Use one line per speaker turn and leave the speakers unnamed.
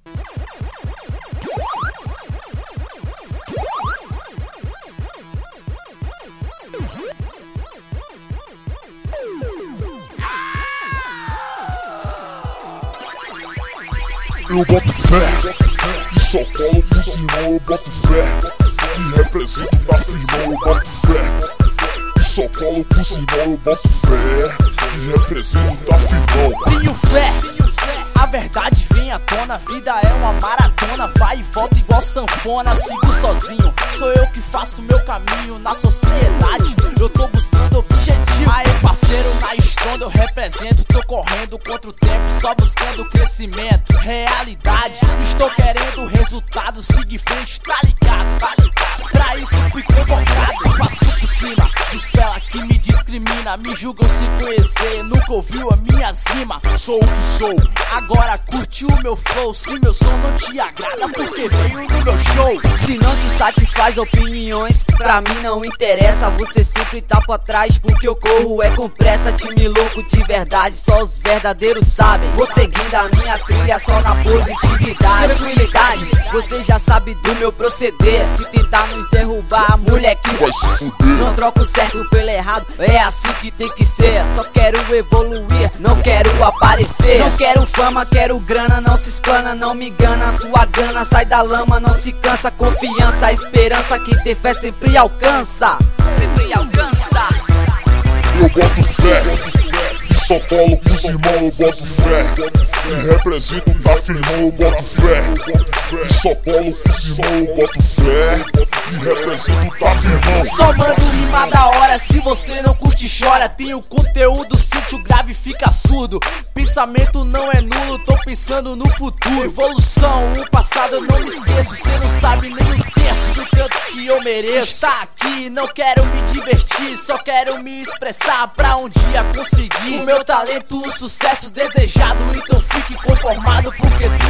Eu boto fé, e só colo pros irmãos, eu boto fé. Me represento na firma, eu boto fé. E só colo pros irmãos, eu boto fé. Me represento na firma.
Tenho fé, a verdade vem à tona. A vida é uma maratona, vai e volta igual sanfona. Sigo sozinho, sou eu que faço meu caminho na sociedade. Eu tô buscando objetivo. Aê parceiro, na estronda eu represento. Tô correndo contra o tempo, só buscando crescimento. Realidade, estou querendo resultado. Siga em frente, tá ligado, tá ligado. Pra isso fui convocado, passo por cima dos pela que me discrimina. Me julgam sem conhecer, nunca ouviu a minha zima. Sou o que sou, agora curte o meu flow. Se meu som não te agrada, porque veio no meu show.
Se não te satisfaz opiniões, pra mim não interessa. Você sempre tá pra trás, porque eu corro é com pressa. Time louco de verdade, só os verdadeiros sabem. Vou seguindo a minha trilha só na positividade. Tranquilidade, você já sabe do meu proceder. Se tentar nos derrubar, moleque,
vai se fuder.
Não troco o certo pelo errado, é assim que tem que ser. Só quero evoluir, não quero aparecer. Não quero fama, quero grana, não se explana, não me engana. Sua gana sai da lama, não se cansa. Confiança, a esperança, quem tem fé sempre alcança. Sempre alcança.
Eu boto fé, e só colo pros irmãos, eu boto fé. Me represento na firma, eu boto fé. E só colo pros irmãos, eu boto fé. Me represento na firma.
Só mando rima da hora, se você não curte chora. Tenho conteúdo, sente o grave fica surdo. Pensamento não é nulo, tô pensando no futuro. Evolução, o passado eu não me esqueço. Cê não sabe nem um terço do tanto que eu mereço. Estar aqui, não quero me divertir, só quero me expressar pra um dia conseguir o meu talento, o sucesso desejado. Então fique conformado, porque